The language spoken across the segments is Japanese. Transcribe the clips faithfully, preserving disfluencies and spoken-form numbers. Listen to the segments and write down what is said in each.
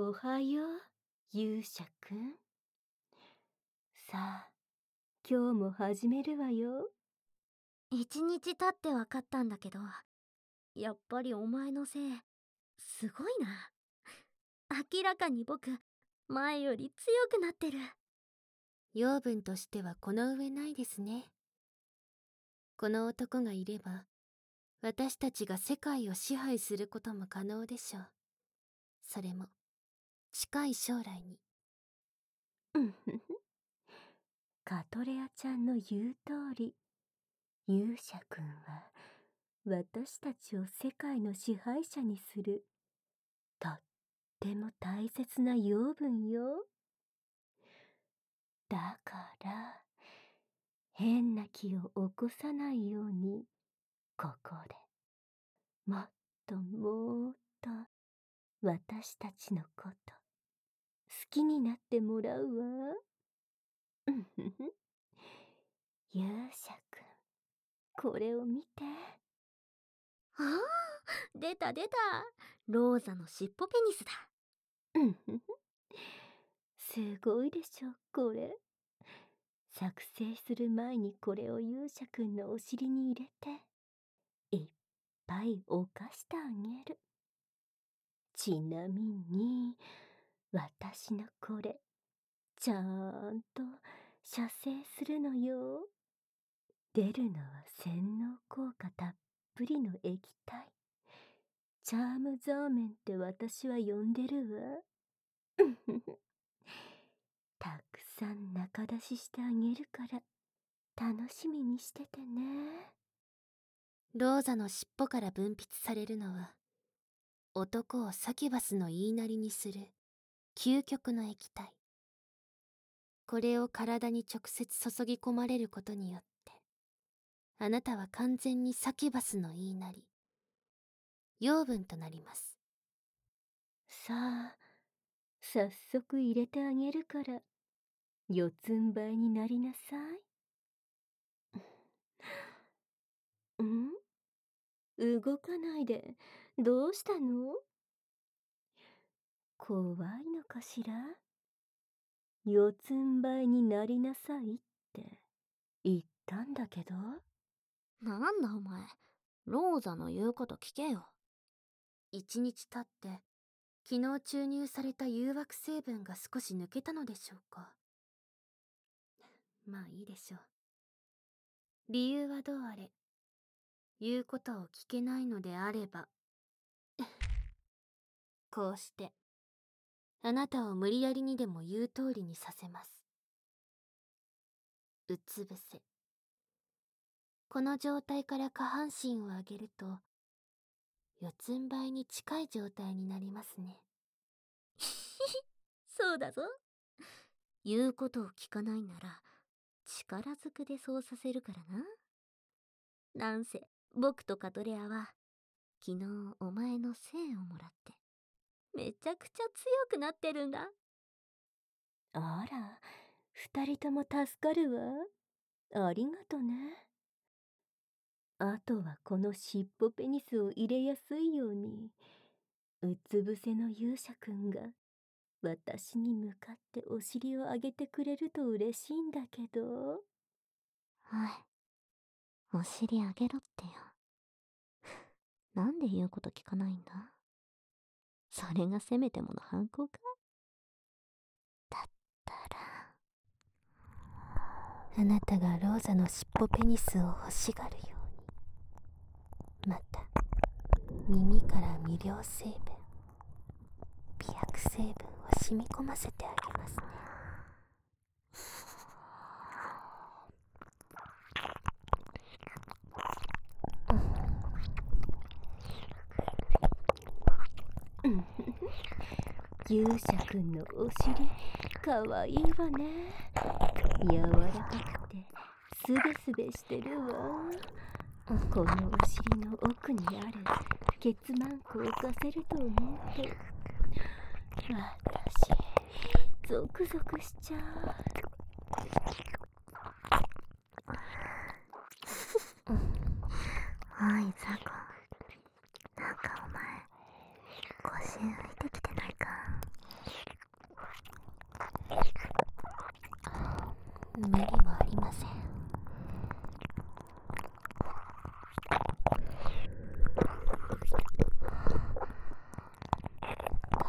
おはよう、勇者くん。さあ、今日も始めるわよ。 一日経って分かったんだけど、やっぱりお前のせい、すごいな。明らかに僕、前より強くなってる。 養分としてはこの上ないですね。この男がいれば、私たちが世界を支配することも可能でしょう。それも、近い将来に。 うんふふ。カトレアちゃんの言う通り、勇者くんは、私たちを世界の支配者にする、とっても大切な養分よ。だから、変な気を起こさないように、ここで、もっともっと、私たちのこと、好きになってもらうわ。うんふふ。勇者くん、これを見て。 ああ、出た出た。ローザの尻尾ペニスだ。 うんふふ。すごいでしょ、これ。作成する前にこれを勇者くんのお尻に入れて、いっぱい犯してあげる。ちなみに、私のこれ、ちゃんと射精するのよ。出るのは洗脳効果たっぷりの液体。チャームザーメンって私は呼んでるわ。うんふふ。たくさん中出ししてあげるから、楽しみにしててね。 ローザの尻尾から分泌されるのは、男をサキュバスの言いなりにする究極の液体。これを体に直接注ぎ込まれることによって、あなたは完全にサキュバスの言いなり、養分となります。 さあ、早速入れてあげるから、四つん這いになりなさい。ん？動かないで、どうしたの？怖いのかしら？四つん這いになりなさいって言ったんだけど。 なんだお前、ローザの言うこと聞けよ。 一日経って、昨日注入された誘惑成分が少し抜けたのでしょうか。まあいいでしょう。理由はどうあれ、言うことを聞けないのであれば、こうして、あなたを無理やりにでも言う通りにさせます。うつ伏せ。この状態から下半身を上げると、四つん這いに近い状態になりますね。 そうだぞ。言うことを聞かないなら、力ずくでそうさせるからな。なんせ、僕とカトレアは、昨日お前の精をもらって、めちゃくちゃ強くなってるんだ。 あら、二人とも助かるわ。ありがとね。あとはこの尻尾ペニスを入れやすいように、うつ伏せの勇者くんが、私に向かってお尻を上げてくれると嬉しいんだけど。 はい。お尻上げろってよ。なんで言うこと聞かないんだ？それがせめてもの反抗か？だったら、 あなたがローザの尻尾ペニスを欲しがるように、また耳から魅了成分、美薬成分を染み込ませてあげますね。 勇者くんのお尻、かわいいわね。柔らかくて、すべすべしてるわ。このお尻の奥にある血満庫を浮かせると思うと、私、ゾクゾクしちゃう。 おいザコ、なんかお前腰浮いてきてないか？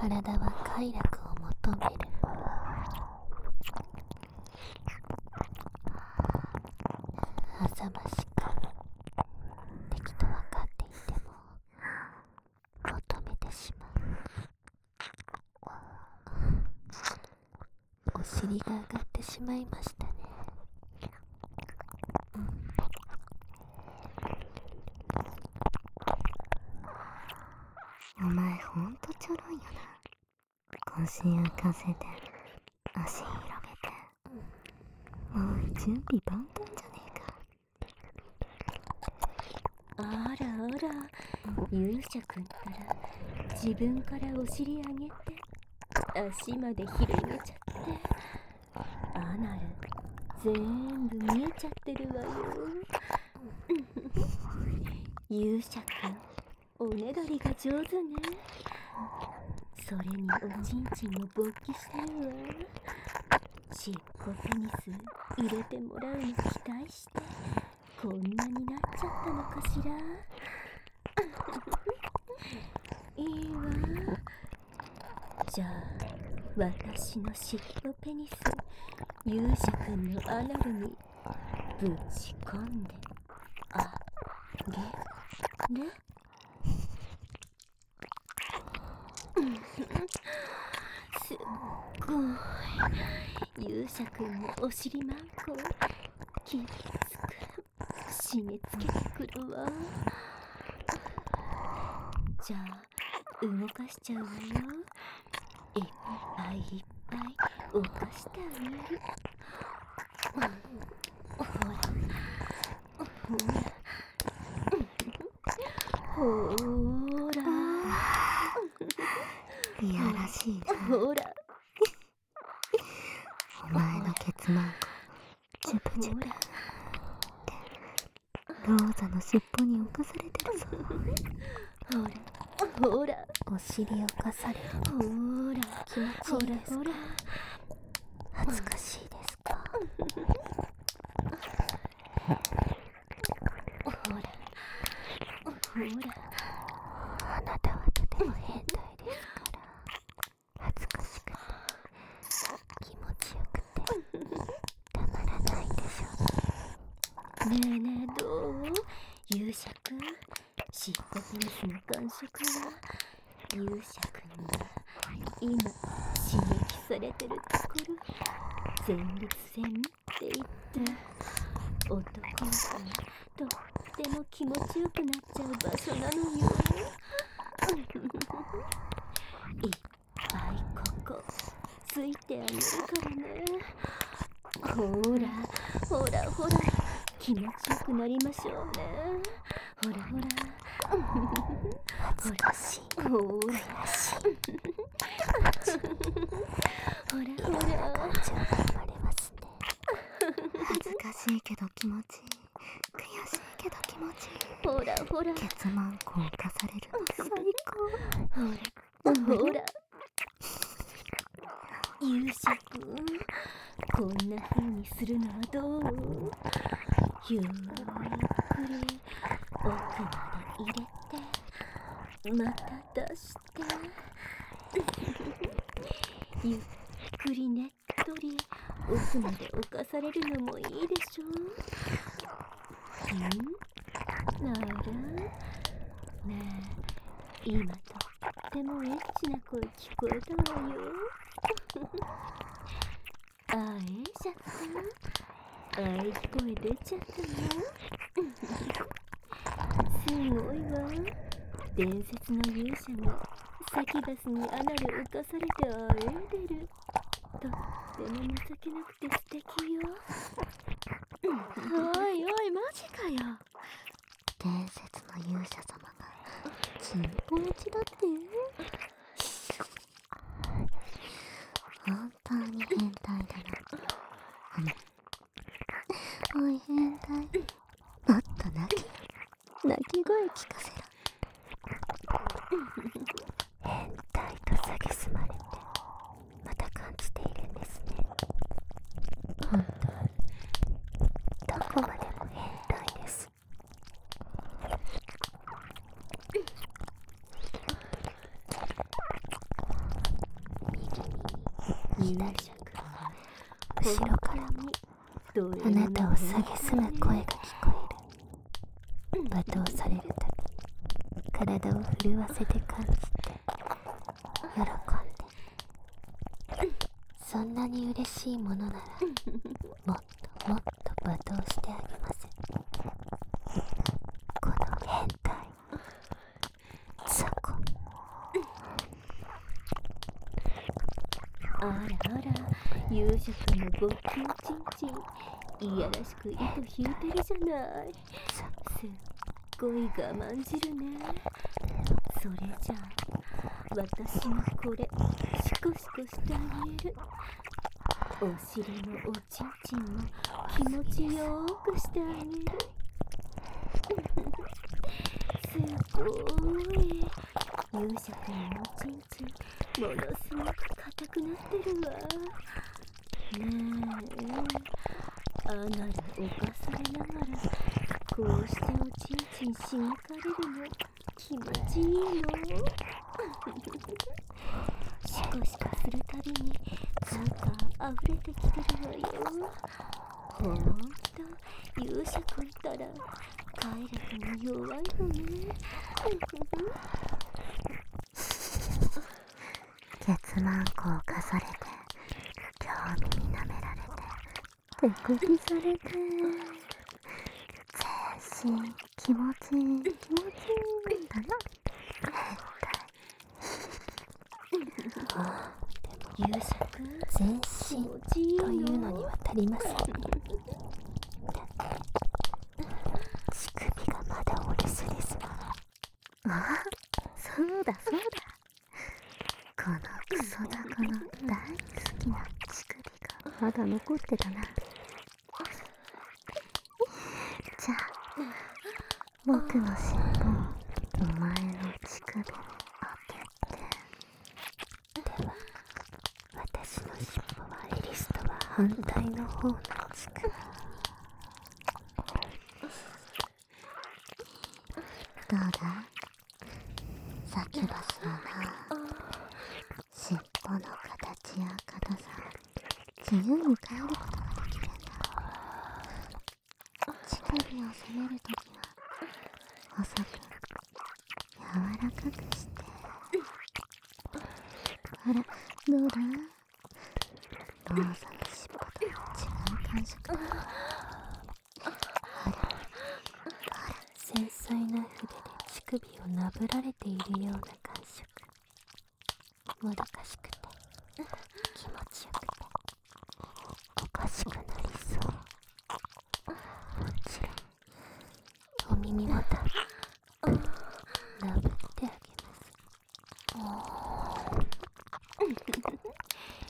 体は快楽を求める。浅ましく敵と分かっていても求めてしまう。お尻が上がってしまいましたね。 お前ほんとちょろいよな。腰浮かせて足広げて、もう準備万端じゃねえか。 あらあら、勇者くんったら自分からお尻上げて足まで広げちゃって、アナル全部見えちゃってるわよ。勇者くん、おねだりが上手ね。それにおちんちんも勃起してるわ。しっぽペニス入れてもらうの期待してこんなになっちゃったのかしら。いいわ。じゃあ私のしっぽペニス勇者くんのアナルにぶち込んであげる。すっごい勇者くんのお尻マンコきつく締め付けてくるわ。じゃあ動かしちゃうわよ。いっぱいいっぱい動かしてあげる。ほらほらほらいやらしいな。 ほらお前のケツマンコジュプジュプローザの尻尾に侵されてるぞ。 ほらほらお尻をかされる。 ほら気持ちいいですか？ ほら恥ずかしいですか？ ほらほらあなたはとても変態ですから恥ずかしくて気持ちよくてたまらないでしょう。 ねえねえどう勇者くん、しっぽペニスの感触は勇者くんが今刺激されてるところ前立腺って言って男の子がとっても気持ちよくなっちゃう場所なのよ。いっぱいここついてあげるからね。ほらほらほら気持ちよくなりましょうね。ほらほら恥ずかしい。 ほら悔しい。 ほらほら感情が生まれますね。 恥ずかしいけど気持ちいい。悔しいけど気持ちいい。 ほらほらケツマンコを侵されるの最高。 ほらほら勇者くん、こんな風にするのはどう？ゆっくり奥まで入れてまた出してゆっくりねっとり奥まで侵されるのもいいでしょう。ん？ならねえ、今とってもエッチな声聞こえたわよ。あえちゃった。あえ声出ちゃったの。すごいわ。伝説の勇者がサキバスにアナル浮かされてあえいでる。とっても情けなくて素敵よ。 おいおいマジかよ。 伝説の勇者様がチンポ持ちだって。本当に変態だな。おい変態、もっと泣き泣き声聞かせろ。変態と蔑まれてまた感じているんですね。本当どこまでも変態です。 左、 勇者後ろからどうあなたを蔑む声が聞こえる。罵倒されるたび体を震わせて感じて喜んで、そんなに嬉しいものならもっともっと罵倒してあげません。この変態雑魚。 あらあら、勇者くんのごっきんちんちん、いやらしく糸引いてるじゃない。すっごい我慢汁ね。それじゃあ私もこれシコシコしてあげる。お尻のおちんちんも気持ちよーくしてあげる。すごーい、勇者くんのおちんちんものすごく硬くなってるわ。ねえ、アナル犯されながらこうしておちんちんしみかれるの気持ちいいの。シコシコするたびになんか溢れてきてるわよ。ほんと勇者くんったら体力も弱いのね。 ケツマンコをかされて、興味に舐められて、手首されて、全身気持ちいい気持ちいいんだな。 勇者くん全気身持ちいいというののには足りません。乳首がまだお留守ですわ。 あ、そうだそうだ。このクソダコの大好きな乳首がまだ残ってたな。じゃあ僕の尻尾をお前の乳首に当てて。 では私の尻尾はエリスとは反対の方の乳首に。 どうだ、サキバスはな、尻尾の形や硬さ自由に変えることができるんだ。乳首を攻めるときは細く柔らかくして、ほらどうだ、ローザの尻尾と違う感触だ。 繊細な筆で乳首をなぶられているような感触。もどかしくて気持ちよくておかしくなりそう。もちろんお耳もたぶなぶってあげます。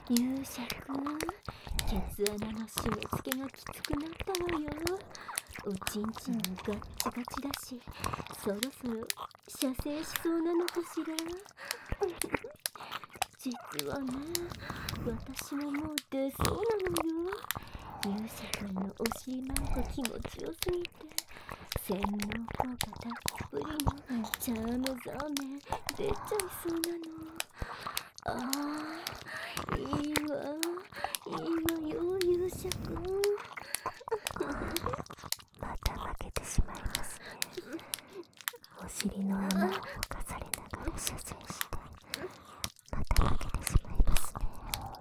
勇者くん、ケツ穴の締め付けがきつくなったわよ。おちんちんもガッチガチだし、そろそろ射精しそうなのかしら。実はね、私ももう出そうなのよ。勇者くんのお尻なんか気持ちよすぎて、洗脳効果たっぷりのチャームザーメン出ちゃいそうなの。ああ、いいわ、いいわよ、勇者くん。 また負けてしまいますね。お尻の穴をぼかされながら射精してまた負けてしまいますね。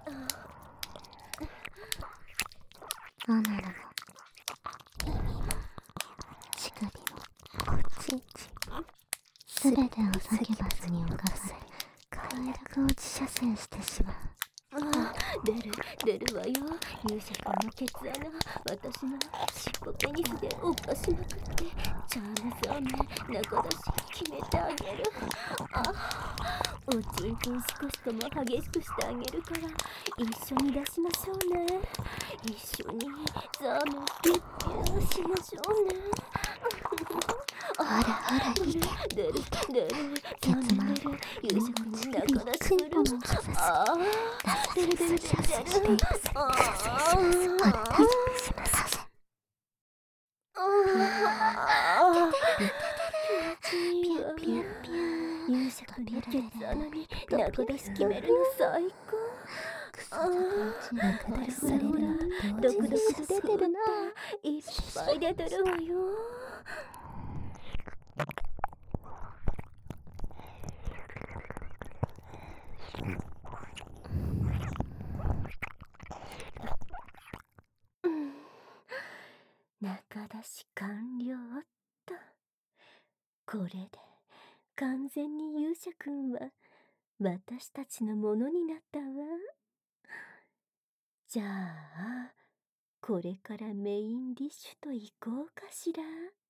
アナルも耳も乳首もおちんちんもすべてをサキバスに侵され、快楽を自射精してしまう。 ああ、出る出るわよ。勇者くんのケツ穴、私の尻尾ペニスで犯しまくって、チャームザーメン中出し決めてあげる。ああ、おちんちん少しとも激しくしてあげるから一緒に出しましょうね。一緒にザーメンピュッピュッしましょうね。 ほらほらいけ、 出る出るケツマン出る。勇者くんの乳中首にチン出しする。 ポもかざす。 ああ、 出出る出る出るさせ射精してい出る。 ません。 あ射精します。ほら大丈夫します。 あ気持ちいいわ。 ピュッピュッ勇者くんのケツ穴に中出し決めるの最高。 くほらほらほら、 同ドクドク時にと出てるな。いっぱい出てるわよ。うん、中出し完了っと。これで完全に勇者くんは私たちのものになったわ。じゃあこれからメインディッシュといこうかしら。